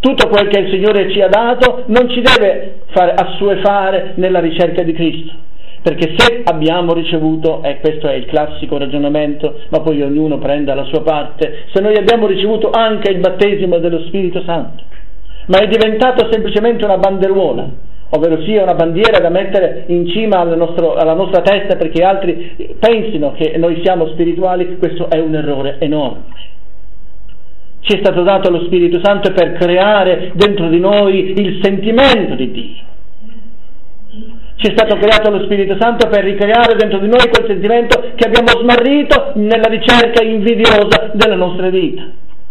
tutto quel che il Signore ci ha dato non ci deve fare assuefare nella ricerca di Cristo, perché se abbiamo ricevuto, e questo è il classico ragionamento, ma poi ognuno prenda la sua parte, se noi abbiamo ricevuto anche il battesimo dello Spirito Santo, ma è diventato semplicemente una banderuola, ovvero sia una bandiera da mettere in cima alla nostra testa perché altri pensino che noi siamo spirituali, questo è un errore enorme. Ci è stato dato lo Spirito Santo per creare dentro di noi il sentimento di Dio. Ci è stato creato lo Spirito Santo per ricreare dentro di noi quel sentimento che abbiamo smarrito nella ricerca invidiosa della nostra vita.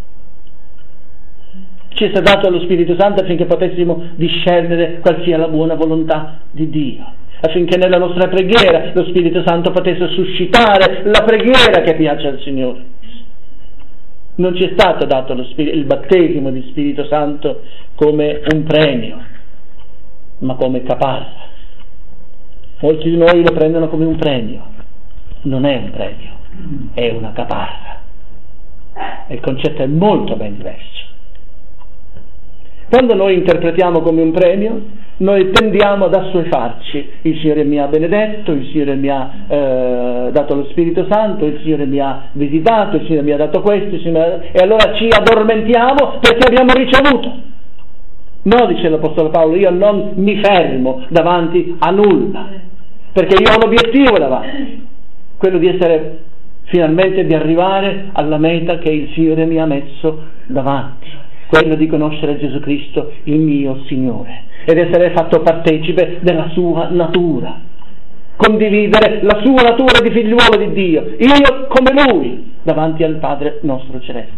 Ci è stato dato lo Spirito Santo affinché potessimo discernere qual sia la buona volontà di Dio, affinché nella nostra preghiera lo Spirito Santo potesse suscitare la preghiera che piace al Signore. Non ci è stato dato il battesimo di Spirito Santo come un premio, ma come caparra. Molti di noi lo prendono come un premio. Non è un premio, è una caparra. Il concetto è molto ben diverso. Quando noi interpretiamo come un premio, noi tendiamo ad assuefarci. Il Signore mi ha benedetto, il Signore mi ha dato lo Spirito Santo, il Signore mi ha visitato, il Signore mi ha dato questo, e allora ci addormentiamo perché abbiamo ricevuto. No, dice l'Apostolo Paolo, io non mi fermo davanti a nulla, perché io ho un obiettivo davanti, quello di essere finalmente, di arrivare alla meta che il Signore mi ha messo davanti, quello di conoscere Gesù Cristo, il mio Signore, ed essere fatto partecipe della sua natura, condividere la sua natura di figliuolo di Dio, io come Lui, davanti al Padre nostro celeste.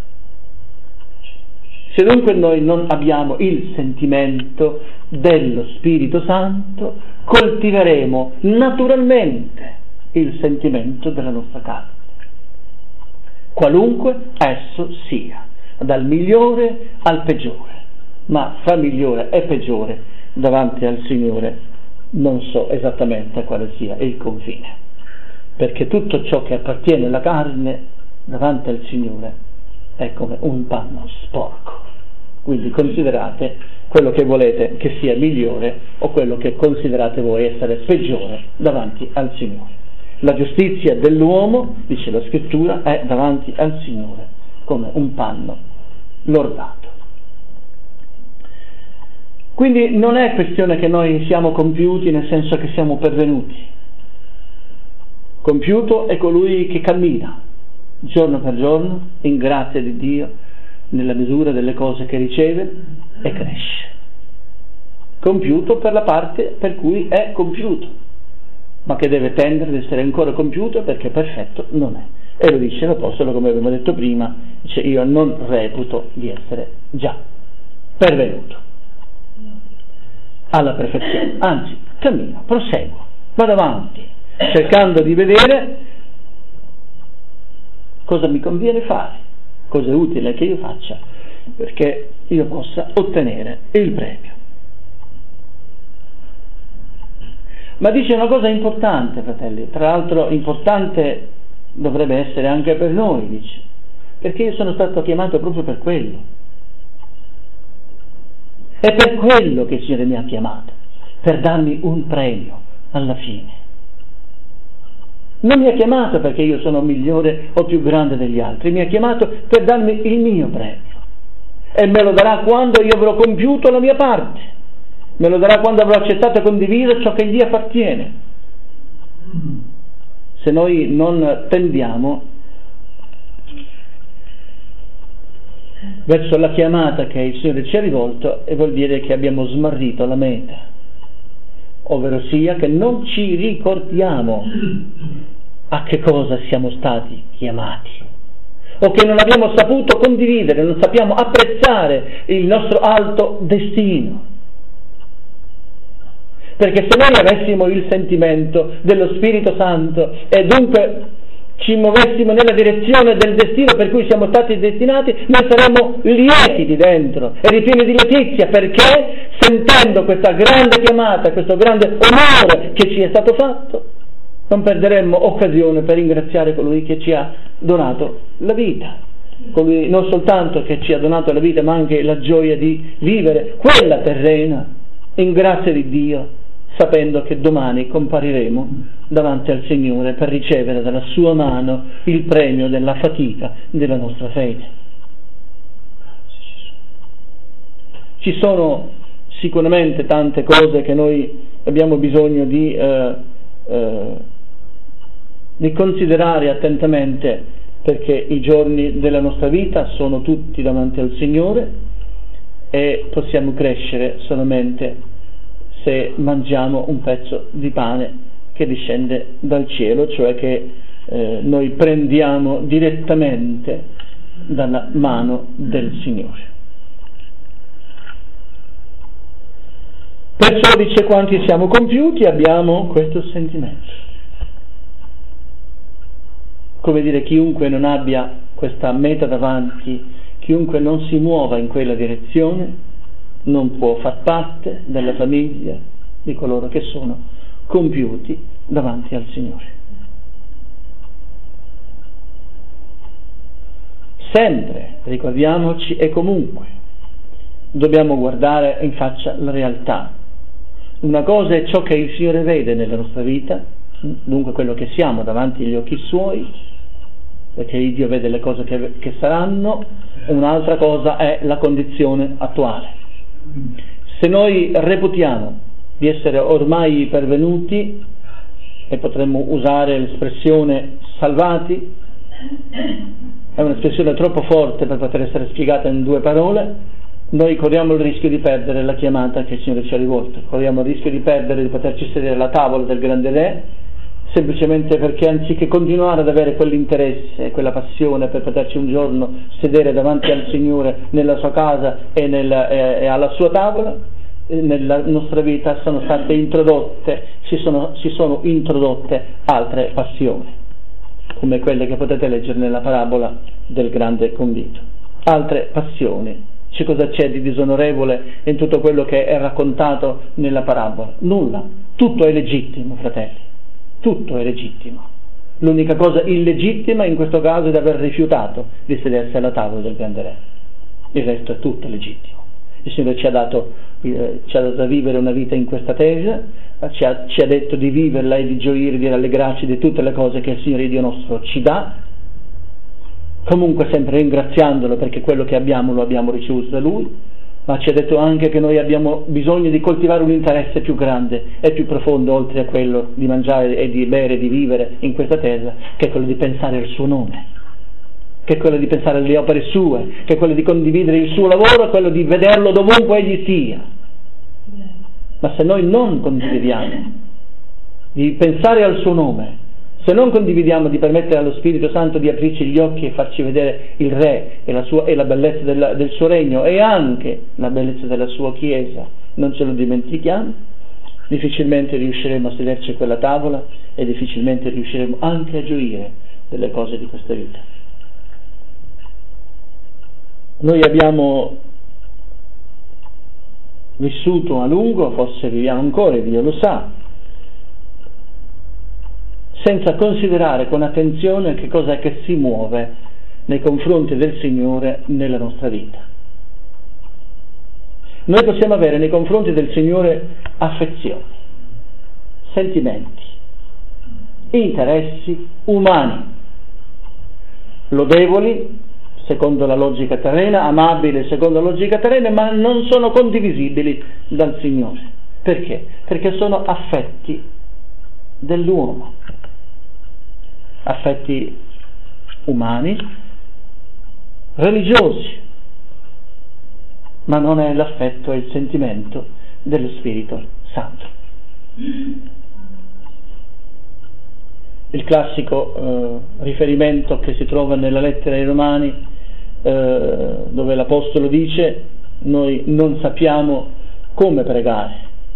Se dunque noi non abbiamo il sentimento dello Spirito Santo, coltiveremo naturalmente il sentimento della nostra carne, qualunque esso sia, dal migliore al peggiore, ma fra migliore e peggiore davanti al Signore non so esattamente quale sia il confine, perché tutto ciò che appartiene alla carne davanti al Signore è come un panno sporco. Quindi considerate quello che volete che sia migliore o quello che considerate voi essere peggiore davanti al Signore. La giustizia dell'uomo, dice la Scrittura, è davanti al Signore come un panno lordato. Quindi non è questione che noi siamo compiuti nel senso che siamo pervenuti. Compiuto è colui che cammina giorno per giorno in grazia di Dio nella misura delle cose che riceve e cresce. Compiuto per la parte per cui è compiuto, ma che deve tendere ad essere ancora compiuto perché perfetto non è. E lo dice l'Apostolo, come abbiamo detto prima, dice io non reputo di essere già pervenuto alla perfezione, anzi cammino, proseguo, vado avanti, cercando di vedere cosa mi conviene fare, cosa è utile che io faccia perché io possa ottenere il premio. Ma dice una cosa importante, fratelli, tra l'altro importante dovrebbe essere anche per noi, dice, perché io sono stato chiamato proprio per quello. È per quello che il Signore mi ha chiamato, per darmi un premio alla fine. Non mi ha chiamato perché io sono migliore o più grande degli altri, mi ha chiamato per darmi il mio premio. E me lo darà quando io avrò compiuto la mia parte, me lo darà quando avrò accettato e condiviso ciò che gli appartiene. Se noi non tendiamo verso la chiamata che il Signore ci ha rivolto, e vuol dire che abbiamo smarrito la meta, ovvero sia che non ci ricordiamo a che cosa siamo stati chiamati, o che non abbiamo saputo condividere, non sappiamo apprezzare il nostro alto destino. Perché se noi avessimo il sentimento dello Spirito Santo e dunque ci muovessimo nella direzione del destino per cui siamo stati destinati, noi saremmo lieti di dentro e ripieni di letizia, perché sentendo questa grande chiamata, questo grande onore che ci è stato fatto, non perderemmo occasione per ringraziare colui che ci ha donato la vita, colui non soltanto che ci ha donato la vita, ma anche la gioia di vivere quella terrena in grazia di Dio, sapendo che domani compariremo davanti al Signore per ricevere dalla sua mano il premio della fatica della nostra fede. Ci sono sicuramente tante cose che noi abbiamo bisogno di considerare attentamente, perché i giorni della nostra vita sono tutti davanti al Signore e possiamo crescere solamente se mangiamo un pezzo di pane che discende dal cielo, cioè che noi prendiamo direttamente dalla mano del Signore. Perciò dice: quanti siamo compiuti abbiamo questo sentimento. Come dire, chiunque non abbia questa meta davanti, chiunque non si muova in quella direzione, non può far parte della famiglia di coloro che sono compiuti davanti al Signore. Sempre, ricordiamoci, e comunque dobbiamo guardare in faccia la realtà. Una cosa è ciò che il Signore vede nella nostra vita, dunque quello che siamo davanti agli occhi Suoi, perché Dio vede le cose che saranno, e un'altra cosa è la condizione attuale. Se noi reputiamo di essere ormai pervenuti, e potremmo usare l'espressione salvati, è un'espressione troppo forte per poter essere spiegata in 2 parole, noi corriamo il rischio di perdere la chiamata che il Signore ci ha rivolto, corriamo il rischio di perdere di poterci sedere alla tavola del grande Re, semplicemente perché anziché continuare ad avere quell'interesse, quella passione per poterci un giorno sedere davanti al Signore nella sua casa e alla sua tavola, nella nostra vita sono state introdotte, si sono introdotte altre passioni, come quelle che potete leggere nella parabola del grande convito. Altre passioni. Cosa c'è di disonorevole in tutto quello che è raccontato nella parabola? Nulla. Tutto è legittimo, fratelli. Tutto è legittimo. L'unica cosa illegittima in questo caso è di aver rifiutato di sedersi alla tavola del grande Re. Il resto è tutto legittimo. Il Signore ci ha dato da vivere una vita in questa terra, ci ha detto di viverla e di gioire, di rallegrarci di tutte le cose che il Signore Dio nostro ci dà, comunque sempre ringraziandolo perché quello che abbiamo lo abbiamo ricevuto da Lui, ma ci ha detto anche che noi abbiamo bisogno di coltivare un interesse più grande e più profondo, oltre a quello di mangiare e di bere e di vivere in questa terra, che è quello di pensare al suo nome, che è quello di pensare alle opere sue, che è quello di condividere il suo lavoro, quello di vederlo dovunque egli sia. Ma se noi non condividiamo di pensare al suo nome, se non condividiamo di permettere allo Spirito Santo di aprirci gli occhi e farci vedere il Re e la bellezza del suo regno e anche la bellezza della sua Chiesa, non ce lo dimentichiamo, difficilmente riusciremo a sederci a quella tavola e difficilmente riusciremo anche a gioire delle cose di questa vita. Noi abbiamo vissuto a lungo, forse viviamo ancora, Dio lo sa, senza considerare con attenzione che cosa è che si muove nei confronti del Signore nella nostra vita. Noi possiamo avere nei confronti del Signore affezioni, sentimenti, interessi umani, lodevoli secondo la logica terrena, amabili secondo la logica terrena, ma non sono condivisibili dal Signore. Perché? Perché sono affetti dell'uomo, affetti umani, religiosi, ma non è l'affetto e il sentimento dello Spirito Santo. Il classico riferimento che si trova nella lettera ai Romani, dove l'Apostolo dice: noi non sappiamo come pregare,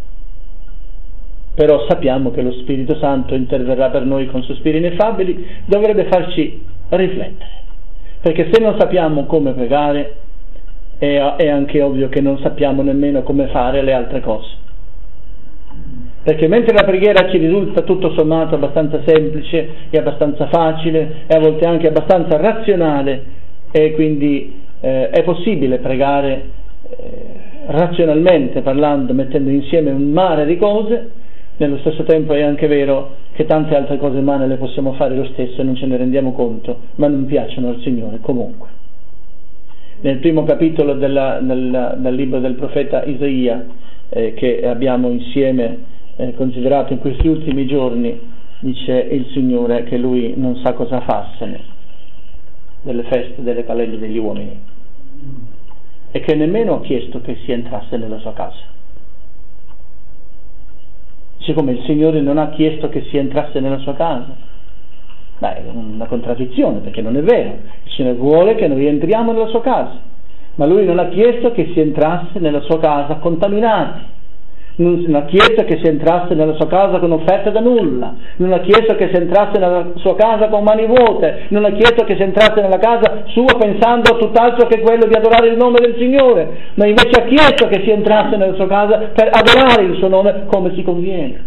però sappiamo che lo Spirito Santo interverrà per noi con sospiri ineffabili, dovrebbe farci riflettere, perché se non sappiamo come pregare è anche ovvio che non sappiamo nemmeno come fare le altre cose, perché mentre la preghiera ci risulta tutto sommato abbastanza semplice e abbastanza facile e a volte anche abbastanza razionale e quindi è possibile pregare razionalmente parlando, mettendo insieme un mare di cose. Nello stesso tempo è anche vero che tante altre cose umane le possiamo fare lo stesso e non ce ne rendiamo conto, ma non piacciono al Signore comunque. Nel primo capitolo del libro del profeta Isaia, che abbiamo insieme considerato in questi ultimi giorni, dice il Signore che Lui non sa cosa farsene delle feste delle calende degli uomini, e che nemmeno ha chiesto che si entrasse nella sua casa. Siccome il Signore non ha chiesto che si entrasse nella sua casa, beh, è una contraddizione, perché non è vero. Il Signore vuole che noi entriamo nella sua casa, ma Lui non ha chiesto che si entrasse nella sua casa contaminati, non ha chiesto che si entrasse nella sua casa con offerte da nulla, non ha chiesto che si entrasse nella sua casa con mani vuote, non ha chiesto che si entrasse nella casa sua pensando a tutt'altro che quello di adorare il nome del Signore, ma invece ha chiesto che si entrasse nella sua casa per adorare il suo nome come si conviene.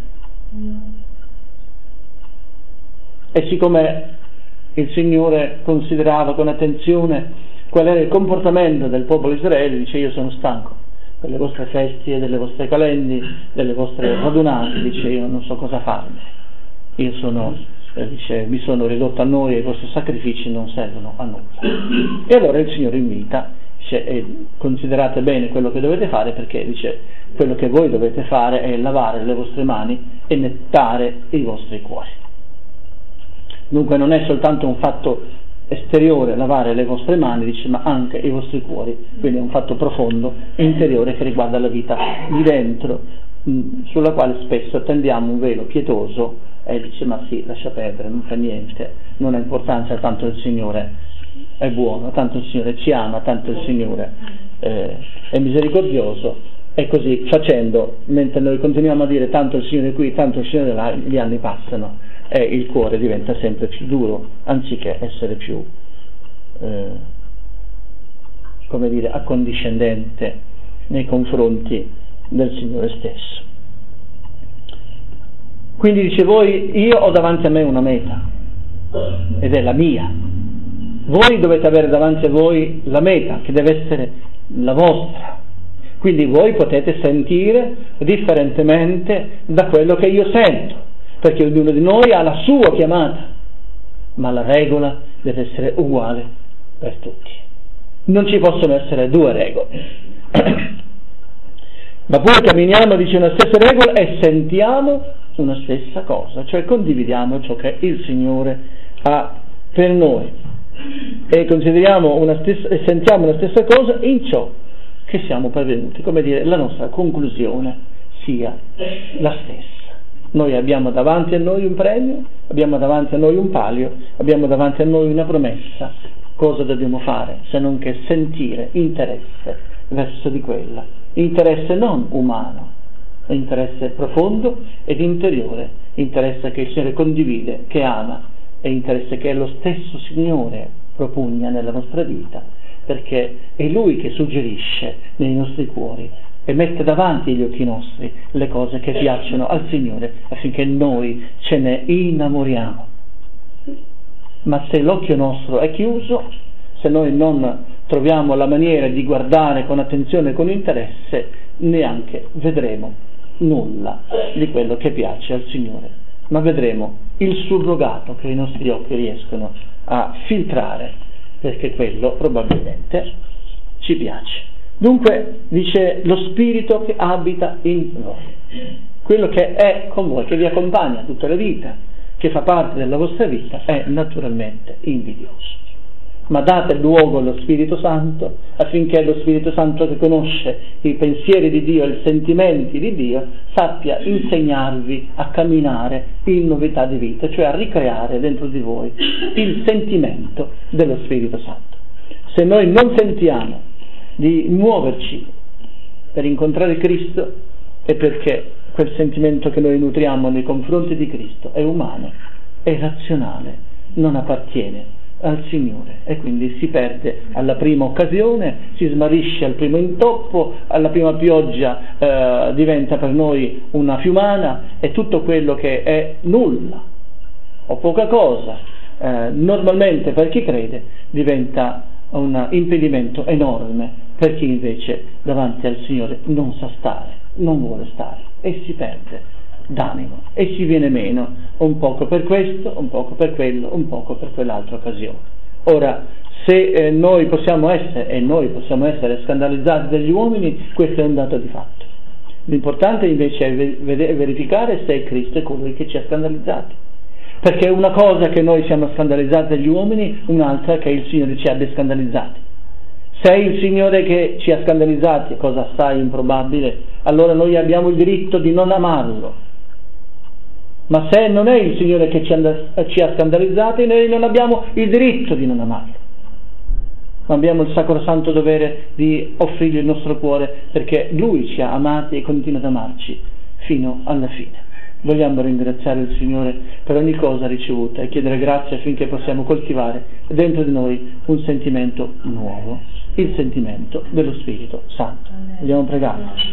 E siccome il Signore considerava con attenzione qual era il comportamento del popolo Israele, dice: io sono stanco delle vostre feste, delle vostre calendi, delle vostre radunate, dice: io non so cosa farne, io sono, dice, mi sono ridotto a noi e i vostri sacrifici non servono a nulla. E allora il Signore invita, dice: considerate bene quello che dovete fare, perché dice quello che voi dovete fare è lavare le vostre mani e nettare i vostri cuori. Dunque non è soltanto un fatto esteriore lavare le vostre mani, dice, ma anche i vostri cuori, quindi è un fatto profondo, interiore, che riguarda la vita di dentro, sulla quale spesso tendiamo un velo pietoso e dice: ma sì, lascia perdere, non fa niente, non ha importanza, tanto il Signore è buono, tanto il Signore ci ama, tanto il Signore è misericordioso. E così facendo, mentre noi continuiamo a dire tanto il Signore è qui, tanto il Signore è là, gli anni passano e il cuore diventa sempre più duro, anziché essere più come dire, accondiscendente nei confronti del Signore stesso. Quindi dice: io ho davanti a me una meta, ed è la mia. Voi dovete avere davanti a voi la meta, che deve essere la vostra. Quindi voi potete sentire differentemente da quello che io sento, perché ognuno di noi ha la sua chiamata, ma la regola deve essere uguale per tutti. Non ci possono essere due regole. Ma poi camminiamo, dice, una stessa regola e sentiamo una stessa cosa, cioè condividiamo ciò che il Signore ha per noi e consideriamo e sentiamo una stessa cosa in ciò che siamo pervenuti, come dire, la nostra conclusione sia la stessa. Noi abbiamo davanti a noi un premio, abbiamo davanti a noi un palio, abbiamo davanti a noi una promessa. Cosa dobbiamo fare se non che sentire interesse verso di quella? Interesse non umano, interesse profondo ed interiore, interesse che il Signore condivide, che ama, e interesse che lo stesso Signore propugna nella nostra vita, perché è Lui che suggerisce nei nostri cuori e mette davanti agli occhi nostri le cose che piacciono al Signore, affinché noi ce ne innamoriamo. Ma se l'occhio nostro è chiuso, se noi non troviamo la maniera di guardare con attenzione e con interesse, neanche vedremo nulla di quello che piace al Signore, ma vedremo il surrogato che i nostri occhi riescono a filtrare, perché quello probabilmente ci piace. Dunque dice: lo Spirito che abita in voi, quello che è con voi, che vi accompagna tutta la vita, che fa parte della vostra vita, è naturalmente invidioso. Ma date luogo allo Spirito Santo, affinché lo Spirito Santo, che conosce i pensieri di Dio e i sentimenti di Dio, sappia insegnarvi a camminare in novità di vita, cioè a ricreare dentro di voi il sentimento dello Spirito Santo. Se noi non sentiamo di muoverci per incontrare Cristo, è perché quel sentimento che noi nutriamo nei confronti di Cristo è umano, è razionale, non appartiene al Signore, e quindi si perde alla prima occasione, si smarrisce al primo intoppo, alla prima pioggia diventa per noi una fiumana, e tutto quello che è nulla o poca cosa normalmente per chi crede diventa un impedimento enorme per chi invece davanti al Signore non sa stare, non vuole stare e si perde d'animo e ci viene meno un poco per questo, un poco per quello, un poco per quell'altra occasione. Ora, se noi possiamo essere scandalizzati dagli uomini, questo è un dato di fatto. L'importante invece è verificare se Cristo è colui che ci ha scandalizzati, perché una cosa che noi siamo scandalizzati dagli uomini, un'altra che il Signore ci abbia scandalizzati. Se è il Signore che ci ha scandalizzati, cosa assai improbabile, allora noi abbiamo il diritto di non amarlo. Ma se non è il Signore che ci ha scandalizzati, noi non abbiamo il diritto di non amarlo. Ma abbiamo il sacrosanto dovere di offrirgli il nostro cuore, perché Lui ci ha amati e continua ad amarci fino alla fine. Vogliamo ringraziare il Signore per ogni cosa ricevuta e chiedere grazia affinché possiamo coltivare dentro di noi un sentimento nuovo, il sentimento dello Spirito Santo. Vogliamo pregare.